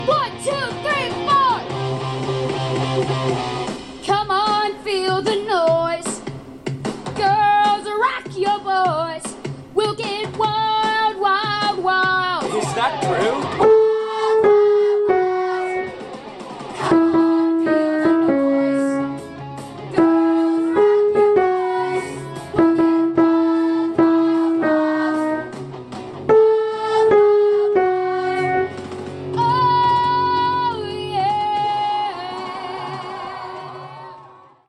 1, 2, 3, 4. Come on, feel the noise. Girls, rock your boys. We'll get wild, wild, wild. Is that true?